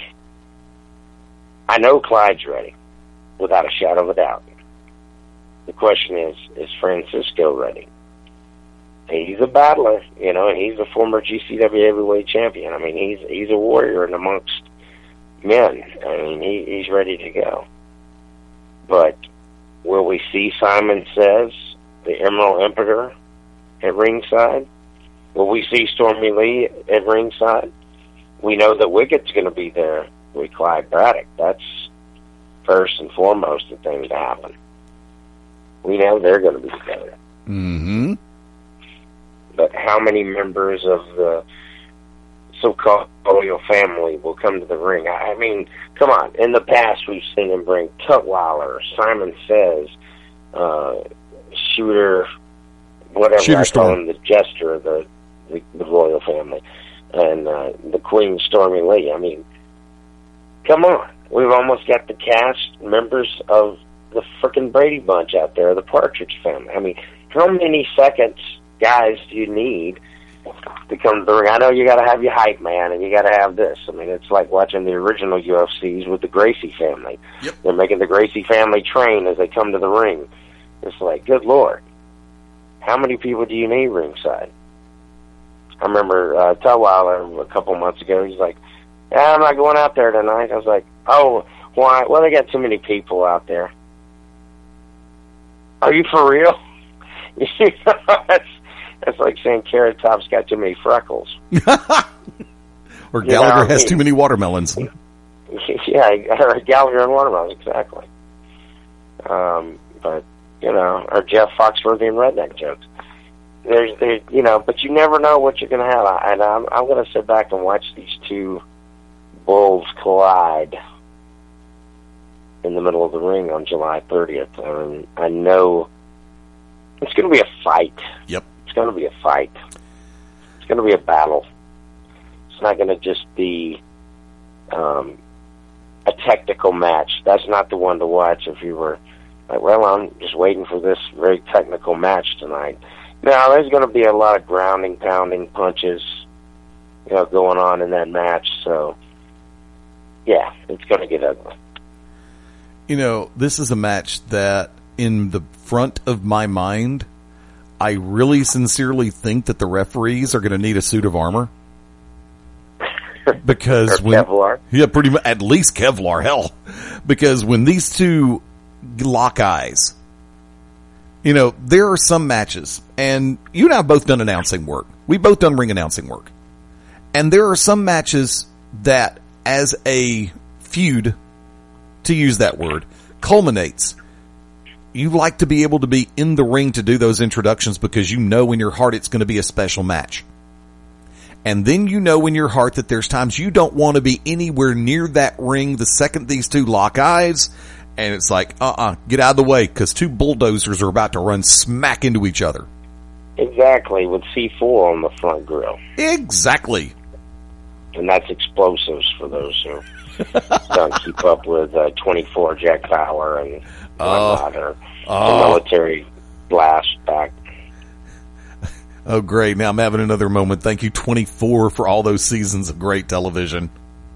S3: I know Clyde's ready, without a shadow of a doubt. The question is, is Francisco ready? He's a battler, you know, and he's a former G C W heavyweight champion. I mean, he's he's a warrior and amongst men. I mean, he, he's ready to go. But will we see Simon Says, the Emerald Emperor, at ringside? Will we see Stormy Lee at ringside? We know that Wicked's going to be there with Clyde Braddock. That's first and foremost the thing to happen. We know they're going to be together.
S2: Mm-hmm.
S3: But how many members of the so-called royal family will come to the ring? I mean, come on. In the past, we've seen him bring Tutwiler, Simon Says, uh, Shooter, whatever
S2: Shooter
S3: I
S2: Storm.
S3: call him, the jester of the, the, the royal family, and uh, the Queen Stormy Lee. I mean, come on. We've almost got the cast members of the frickin' Brady Bunch out there, the Partridge Family. I mean, how many seconds, guys, do you need to come to the ring? I know you got to have your hype man, and you got to have this. I mean, it's like watching the original U F Cs with the Gracie family.
S2: Yep.
S3: They're making the Gracie family train as they come to the ring. It's like, good Lord, how many people do you need ringside? I remember uh, Tutwiler a couple months ago. He's like, "Yeah, I'm not going out there tonight." I was like, Oh, why? Well, they got too many people out there. Are you for real? that's, that's like saying Carrot Top's got too many freckles.
S2: Or Gallagher you know, has I mean, too many watermelons.
S3: Yeah, or Gallagher and watermelons, exactly. Um, but, you know, or Jeff Foxworthy and redneck jokes. There's, there's, you know, but you never know what you're going to have. And I'm, I'm going to sit back and watch these two bulls collide in the middle of the ring on July thirtieth. And I know it's going to be a fight.
S2: Yep.
S3: It's going to be a fight. It's going to be a battle. It's not going to just be um, a technical match. That's not the one to watch if you were like, well, I'm just waiting for this very technical match tonight. Now, there's going to be a lot of grounding, pounding, punches, you know, going on in that match. So, yeah, it's going to get ugly.
S2: You know, this is a match that, in the front of my mind, I really sincerely think that the referees are going to need a suit of armor. Because
S3: or
S2: when,
S3: Kevlar.
S2: Yeah, pretty much, at least Kevlar, hell. Because when these two lock eyes, you know, there are some matches, and you and I have both done announcing work. We've both done ring announcing work. And there are some matches that, as a feud, to use that word, culminates. You like to be able to be in the ring to do those introductions because you know in your heart it's going to be a special match. And then you know in your heart that there's times you don't want to be anywhere near that ring the second these two lock eyes. And it's like, uh-uh, get out of the way, because two bulldozers are about to run smack into each other.
S3: Exactly, with C four on the front grill.
S2: Exactly.
S3: And that's explosives for those who don't keep up with uh, twenty-four Jack Bauer and whatnot, uh, or uh, the military blast back.
S2: Oh, great. Now I'm having another moment. Thank you, twenty-four, for all those seasons of great television.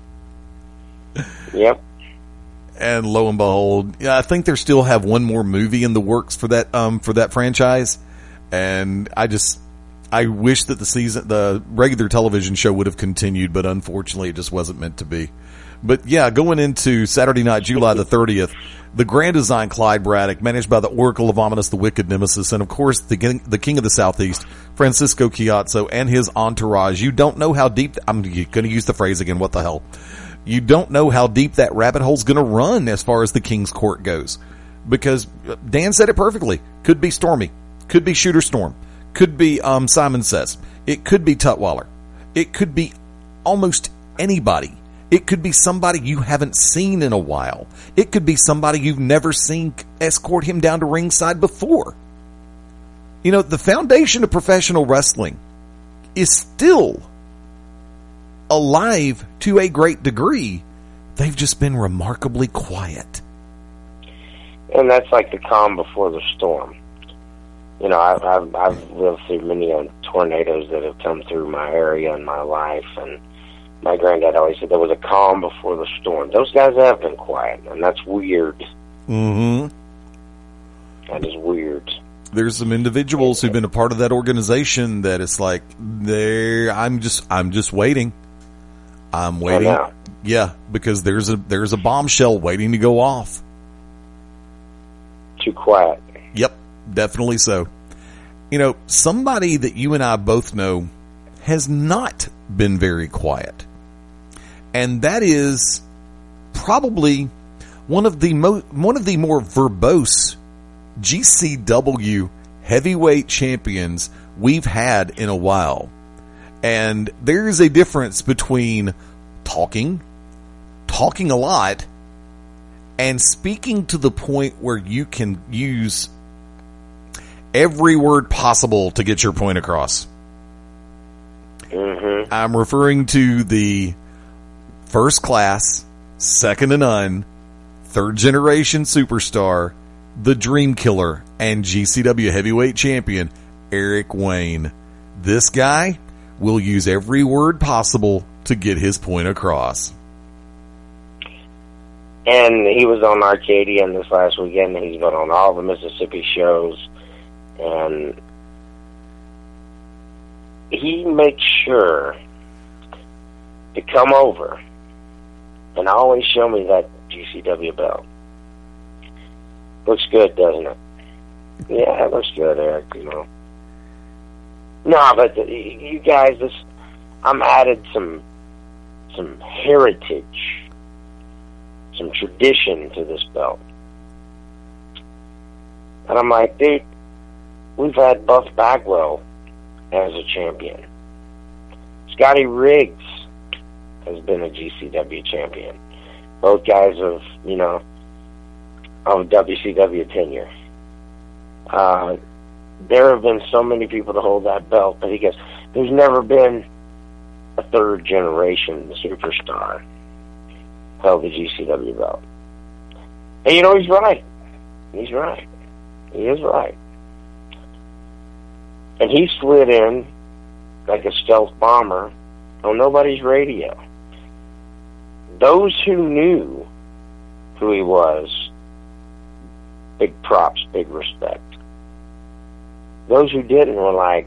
S3: Yep.
S2: And lo and behold, yeah, I think they still have one more movie in the works for that um for that franchise. And I just I wish that the season the regular television show would have continued, but unfortunately it just wasn't meant to be. But yeah, going into Saturday night, July the thirtieth, the Grand Design Clyde Braddock, managed by the Oracle of Ominous, the Wicked Nemesis, and of course the the King of the Southeast, Francisco Chiazzo, and his entourage. You don't know how deep, I'm going to use the phrase again, what the hell. You don't know how deep that rabbit hole's going to run as far as the King's Court goes. Because Dan said it perfectly. Could be Stormy. Could be Shooter Storm. Could be um, Simon Says. It could be Tutwiler. It could be almost anybody. It could be somebody you haven't seen in a while. It could be somebody you've never seen escort him down to ringside before. You know, the foundation of professional wrestling is still alive to a great degree. They've just been remarkably quiet.
S3: And that's like the calm before the storm. You know, I've, I've, I've lived through many uh, tornadoes that have come through my area in my life, and my granddad always said there was a calm before the storm. Those guys have been quiet, and that's weird.
S2: Mm-hmm.
S3: That is weird.
S2: There's some individuals who've been a part of that organization that it's like, they I'm just, I'm just waiting. I'm waiting. Yeah, because there's a there's a bombshell waiting to go off.
S3: Too quiet.
S2: Yep, definitely so. You know, somebody that you and I both know has not been very quiet. And that is probably one of the mo- one of the more verbose G C W heavyweight champions we've had in a while. And there is a difference between talking, talking a lot, and speaking to the point where you can use every word possible to get your point across.
S3: Mm-hmm.
S2: I'm referring to the first class, second to none, third generation superstar, the Dream Killer, and G C W heavyweight champion, Eric Wayne. This guy will use every word possible to get his point across.
S3: And he was on Arcadian this last weekend. He's been on all the Mississippi shows. And he makes sure to come over and always show me that G C W belt. Looks good, doesn't it? Yeah, it looks good, Eric, you know. No, but the, you guys, this, I'm added some some heritage, some tradition to this belt. And I'm like, dude, we've had Buff Bagwell as a champion. Scotty Riggs has been a G C W champion. Both guys of, you know, of W C W tenure. Uh, there have been so many people to hold that belt, but he goes, there's never been a third generation superstar held the G C W belt. And you know, he's right. He's right. He is right. And he slid in like a stealth bomber on nobody's radio. Those who knew who he was, big props, big respect. Those who didn't were like,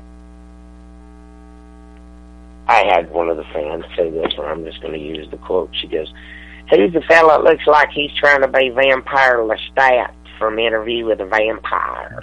S3: I had one of the fans say this, or I'm just going to use the quote. She goes, who's the fella that looks like he's trying to be Vampire Lestat from Interview with a Vampire?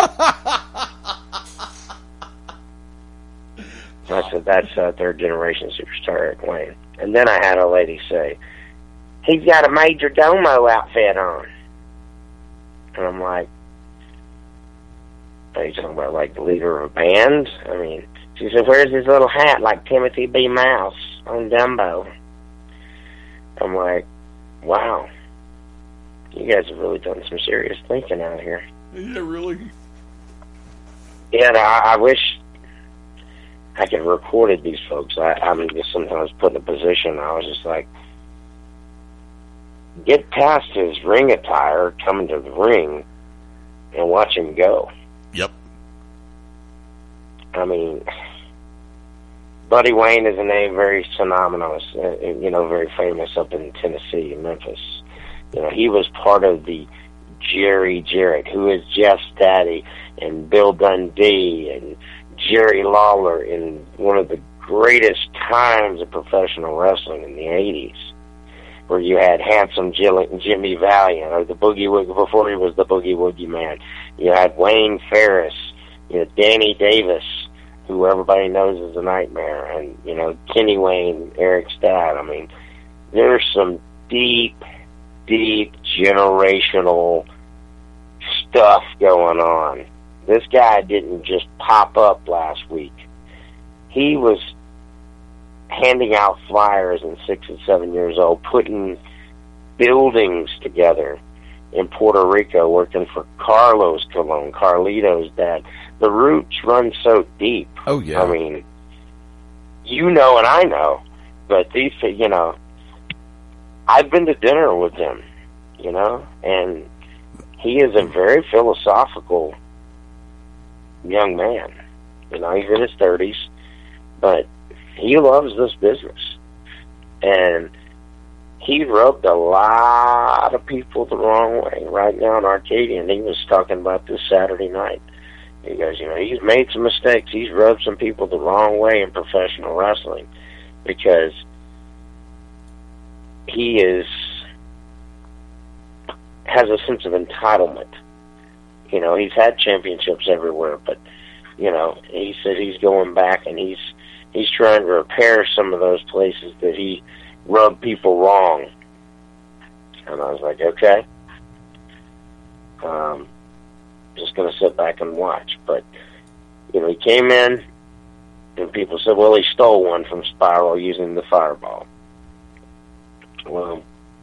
S3: I said, that's uh, third generation superstar Eric Wayne. And then I had a lady say, he's got a Major Domo outfit on. And I'm like, are you talking about like the leader of a band? I mean, she said, where's his little hat like Timothy B. Mouse on Dumbo? I'm like, wow. You guys have really done some serious thinking out here.
S2: Yeah, really?
S3: Yeah, I, I wish I could have recorded these folks. I, I'm just sometimes put in a position, I was just like, get past his ring attire, coming to the ring, and watch him go.
S2: Yep.
S3: I mean, Buddy Wayne is a name very synonymous, uh, you know, very famous up in Tennessee, Memphis. You know, he was part of the Jerry Jarrett, who is Jeff's daddy, and Bill Dundee, and Jerry Lawler in one of the greatest times of professional wrestling in the eighties, where you had Handsome Jimmy Valiant, or the Boogie Woogie, before he was the Boogie Woogie Man. You had Wayne Ferris, you know, Danny Davis, who everybody knows is a Nightmare, and, you know, Kenny Wayne, Eric's dad. I mean, there's some deep, deep generational stuff going on. This guy didn't just pop up last week. He was handing out flyers in six and seven years old, putting buildings together in Puerto Rico, working for Carlos Colon, Carlito's dad. The roots run so deep.
S2: Oh, yeah.
S3: I mean, you know and I know, but these, you know, I've been to dinner with him, you know, and he is a very philosophical young man. You know, he's in his thirties, but he loves this business. And he rubbed a lot of people the wrong way right now in Arcadia, and he was talking about this Saturday night. He goes, you know, he's made some mistakes. He's rubbed some people the wrong way in professional wrestling because he is has a sense of entitlement. You know, he's had championships everywhere, but, you know, he said he's going back and he's he's trying to repair some of those places that he rubbed people wrong. And I was like, okay. Um, just going to sit back and watch. But, you know, he came in and people said, well, he stole one from Spiral using the fireball. Well,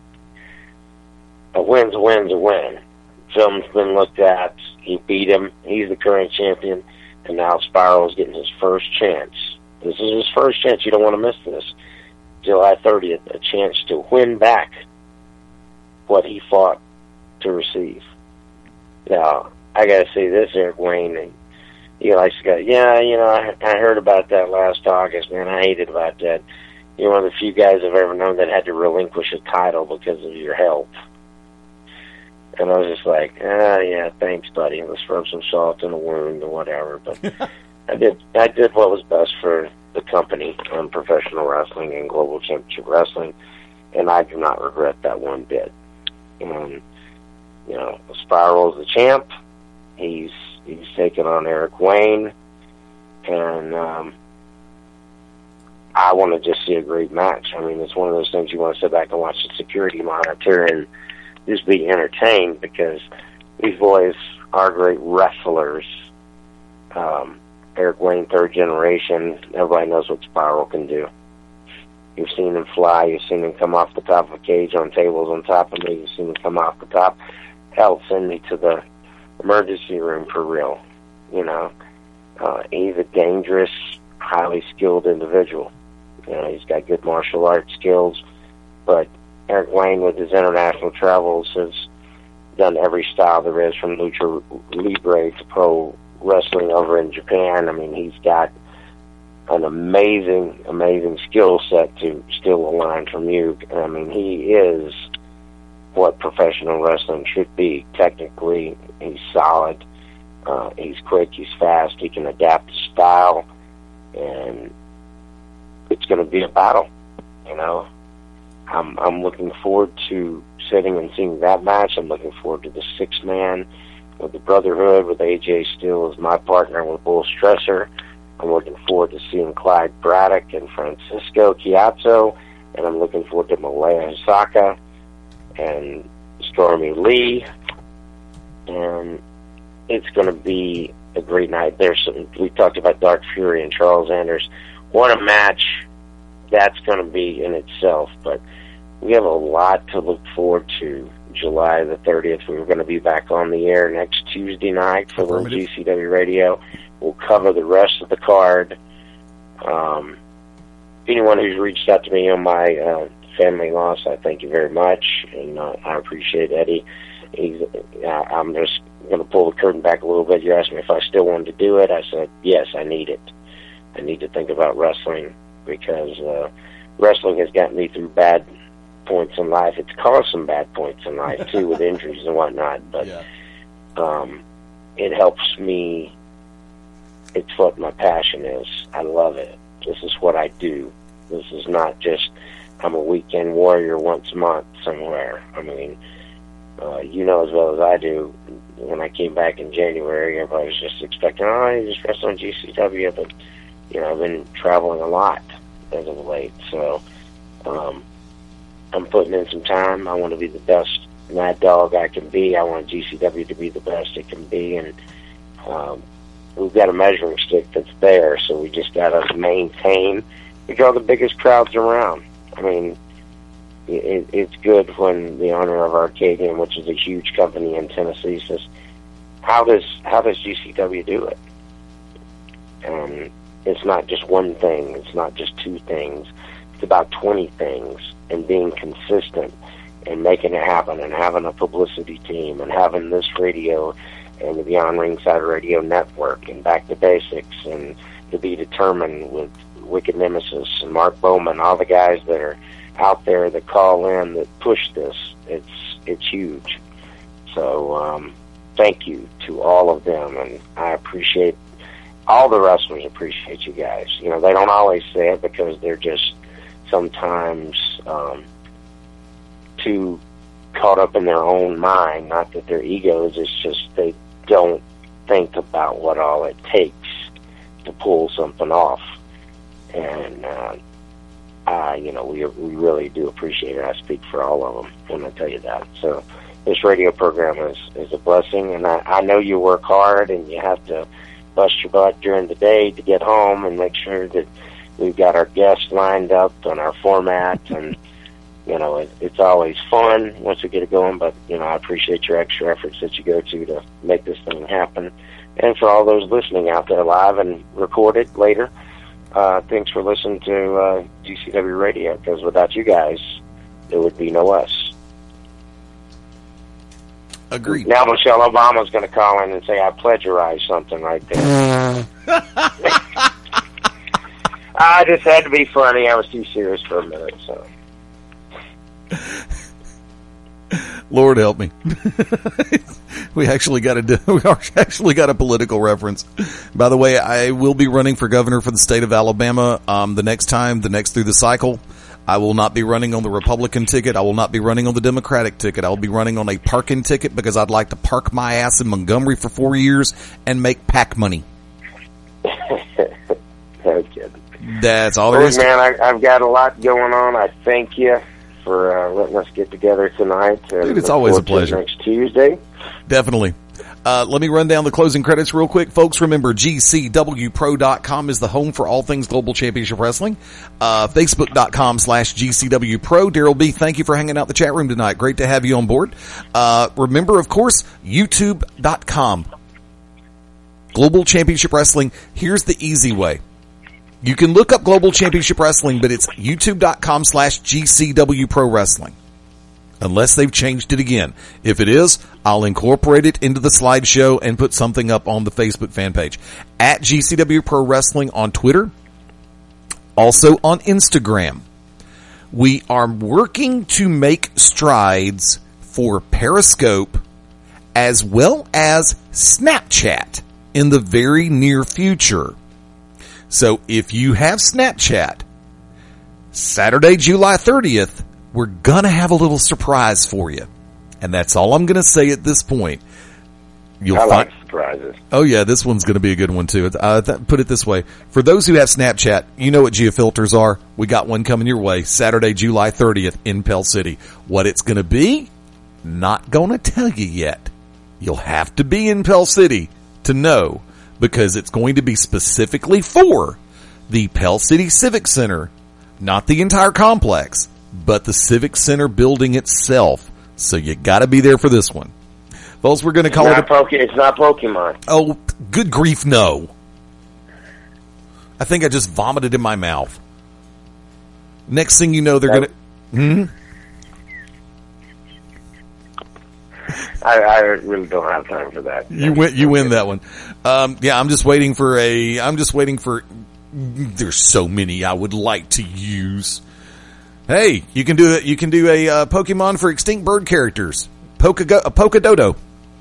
S3: a win's a win's a win. Film's been looked at. He beat him. He's the current champion. And now Spiral's getting his first chance. This is his first chance. You don't want to miss this. July thirtieth, a chance to win back what he fought to receive. Now, I got to say this, Eric Wayne, and he likes to go, yeah, you know, I, I heard about that last August, man. I hated about that. You're one of the few guys I've ever known that had to relinquish a title because of your health. And I was just like, ah, yeah, thanks, buddy. Let's rub some salt in the wound or whatever. But I did, I did what was best for the company on professional wrestling and global championship wrestling. and I do not regret that one bit. Um, you know, Spiral's the champ. He's he's taken on Eric Wayne, and um, I want to just see a great match. I mean, it's one of those things you want to sit back and watch the security monitor and just be entertained, because these boys are great wrestlers. Um, Eric Wayne, third generation. Everybody knows what Spiral can do. You've seen him fly. You've seen him come off the top of a cage on tables on top of me. You've seen him come off the top. Hell, send me to the emergency room for real. You know, uh, he's a dangerous, highly skilled individual. You know, he's got good martial arts skills, but Eric Wayne, with his international travels, has done every style there is, from lucha libre to pro wrestling over in Japan. I mean, he's got an amazing, amazing skill set to steal a line from you. I mean, he is what professional wrestling should be. Technically, he's solid. Uh, he's quick. He's fast. He can adapt to style, and it's going to be a battle. You know, I'm I'm looking forward to sitting and seeing that match. I'm looking forward to the six man with the Brotherhood, with A J Steele as my partner, with Bull Stresser. I'm looking forward to seeing Clyde Braddock and Francisco Chiazzo, and I'm looking forward to Malaya Hisaka and Stormy Lee, and it's going to be a great night. There's some, we talked about Dark Fury and Charles Anders. What a match that's going to be in itself, but we have a lot to look forward to. July the thirtieth, we're going to be back on the air next Tuesday night for Little G C W Radio. We'll cover the rest of the card. Um, anyone who's reached out to me on my uh, family loss, I thank you very much, and uh, I appreciate Eddie. He's, uh, I'm just going to pull the curtain back a little bit. You asked me if I still wanted to do it. I said, yes, I need it. I need to think about wrestling, because uh, wrestling has gotten me through bad points in life. It's caused some bad points in life, too, with injuries and whatnot, but yeah. um, it helps me. It's what my passion is. I love it. This is what I do. This is not just, I'm a weekend warrior once a month somewhere. I mean, uh, you know as well as I do, when I came back in January, everybody was just expecting, oh, you just wrestle on G C W, but, you know, I've been traveling a lot as of late, so um, I'm putting in some time. I want to be the best Mad Dog I can be. I want G C W to be the best it can be, and um, we've got a measuring stick that's there, so we just got to maintain. We draw the biggest crowds around. I mean, it, it's good when the owner of Arcadian, which is a huge company in Tennessee, says, how does how does G C W do it? And it's not just one thing. It's not just two things. It's about twenty things, and being consistent and making it happen, and having a publicity team, and having this radio and the Beyond Ringside Radio Network, and Back to Basics, and To Be Determined with Wicked Nemesis and Mark Bowman, all the guys that are out there that call in, that push this. It's it's huge. So um, thank you to all of them, and I appreciate, all the wrestlers appreciate you guys. You know, they don't always say it because they're just sometimes um, too caught up in their own mind, not that they're egos, it's just they don't think about what all it takes to pull something off. And, uh, uh, you know, we we really do appreciate it. I speak for all of them when I tell you that. So this radio program is, is a blessing, and I, I know you work hard, and you have to bust your butt during the day to get home and make sure that we've got our guests lined up on our format, and you know, it, it's always fun once we get it going, but, you know, I appreciate your extra efforts that you go to to make this thing happen. And for all those listening out there live and recorded later, uh, thanks for listening to uh, G C W Radio, because without you guys, there would be no us.
S2: Agreed.
S3: Now Michelle Obama's going to call in and say I plagiarized something right there. I just had to be funny. I was too serious for a minute, so...
S2: Lord help me. we actually got a we actually got a political reference. By the way, I will be running for governor for the state of Alabama um, the next time, the next through the cycle. I will not be running on the Republican ticket. I will not be running on the Democratic ticket. I will be running on a parking ticket because I'd like to park my ass in Montgomery for four years and make PAC money.
S3: No kidding.
S2: That's all there
S3: well,
S2: is.
S3: Man, I, I've got a lot going on. I thank you for uh, letting us get together tonight.
S2: Dude, it's always a pleasure.
S3: Next Tuesday.
S2: Definitely. Uh, let me run down the closing credits real quick. Folks, remember G C W Pro dot com is the home for all things Global Championship Wrestling. Uh, Facebook dot com slash G C W Pro. Daryl B, thank you for hanging out in the chat room tonight. Great to have you on board. Uh, remember, of course, YouTube dot com. Global Championship Wrestling. Here's the easy way. You can look up Global Championship Wrestling, but it's YouTube dot com slash G C W Pro Wrestling. Unless they've changed it again. If it is, I'll incorporate it into the slideshow and put something up on the Facebook fan page. At G C W Pro Wrestling on Twitter. Also on Instagram. We are working to make strides for Periscope as well as Snapchat in the very near future. So if you have Snapchat, Saturday, July thirtieth, we're going to have a little surprise for you. And that's all I'm going to say at this point. You'll
S3: I
S2: find,
S3: like surprises.
S2: Oh, yeah, this one's going to be a good one, too. Uh, th- put it this way. For those who have Snapchat, you know what geofilters are. We got one coming your way Saturday, July thirtieth in Pell City. What it's going to be, not going to tell you yet. You'll have to be in Pell City to know, because it's going to be specifically for the Pell City Civic Center, not the entire complex, but the Civic Center building itself. So you got to be there for this one. Folks, we're going to call
S3: it's
S2: it...
S3: Not Poke- it's not Pokemon.
S2: Oh, good grief, no. I think I just vomited in my mouth. Next thing you know, they're going to... Hmm?
S3: I, I really don't have time for that.
S2: You win, you win that one. Um, yeah, I'm just waiting for a... I'm just waiting for... There's so many I would like to use. Hey, you can do it. You can do a uh, Pokemon for extinct bird characters. Poke a Pokedodo.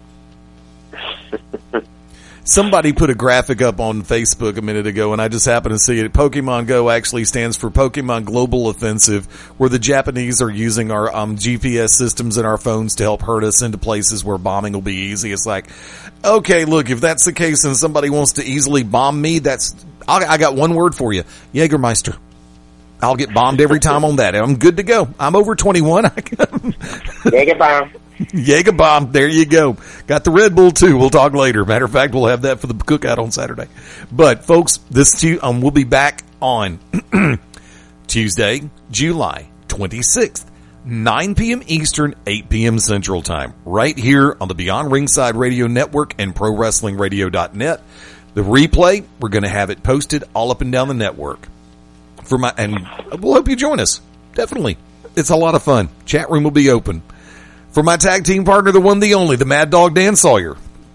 S2: Somebody put a graphic up on Facebook a minute ago, and I just happened to see it. Pokemon Go actually stands for Pokemon Global Offensive, where the Japanese are using our um, G P S systems in our phones to help hurt us into places where bombing will be easy. It's like, okay, look, if that's the case and somebody wants to easily bomb me, that's I, I got one word for you, Jägermeister. I'll get bombed every time on that. I'm good to go. I'm over twenty-one.
S3: Jäger bomb.
S2: Jäger bomb. There you go. Got the Red Bull too. We'll talk later. Matter of fact, we'll have that for the cookout on Saturday. But folks, this um, we'll be back on Tuesday, July twenty-sixth, nine p.m. Eastern, eight p.m. Central Time, right here on the Beyond Ringside Radio Network and Pro Wrestling Radio dot net. The replay, we're going to have it posted all up and down the network. For my, and we'll hope you join us. Definitely. It's a lot of fun. Chat room will be open. For my tag team partner, the one, the only, the Mad Dog Dan Sawyer.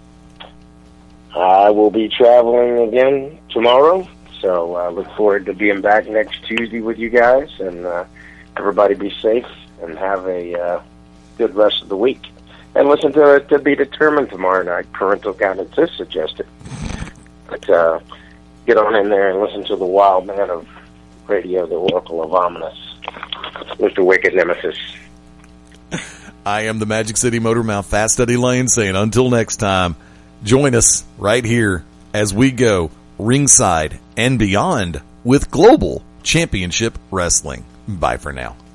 S3: I will be traveling again tomorrow, so I uh, look forward to being back next Tuesday with you guys, and uh, everybody be safe and have a uh, good rest of the week. And listen to To Be Determined tomorrow night. Parental guidance is suggested. But uh, get on in there and listen to the wild man of radio, the Oracle of Ominous, Mister Wicked Nemesis.
S2: I am the Magic City Motor Mouth, Fast Eddie Lane, saying until next time, join us right here as we go ringside and beyond with Global Championship Wrestling. Bye for now.